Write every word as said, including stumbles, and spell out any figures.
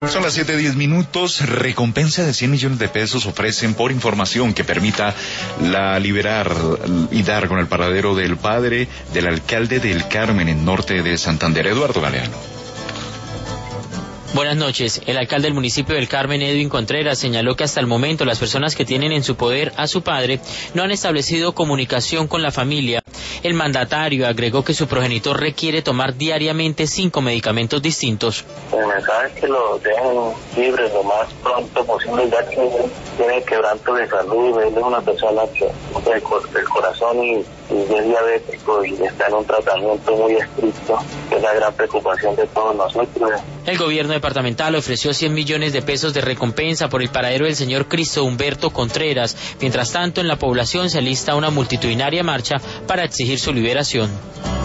Son las siete diez minutos. Recompensa de cien millones de pesos ofrecen por información que permita la liberar y dar con el paradero del padre del alcalde del Carmen en norte de Santander, Eduardo Galeano. Buenas noches. El alcalde del municipio del Carmen, Edwin Contreras, señaló que hasta el momento las personas que tienen en su poder a su padre no han establecido comunicación con la familia. El mandatario agregó que su progenitor requiere tomar diariamente cinco medicamentos distintos. El mensaje es que lo dejen libre lo más pronto posible, ya que tiene quebranto de salud. Él es una persona que del, del corazón y, y es diabético y está en un tratamiento muy estricto, que es la gran preocupación de todos nosotros. El gobierno departamental ofreció cien millones de pesos de recompensa por el paradero del señor Cristo Humberto Contreras. Mientras tanto, en la población se alista una multitudinaria marcha para exigir su liberación.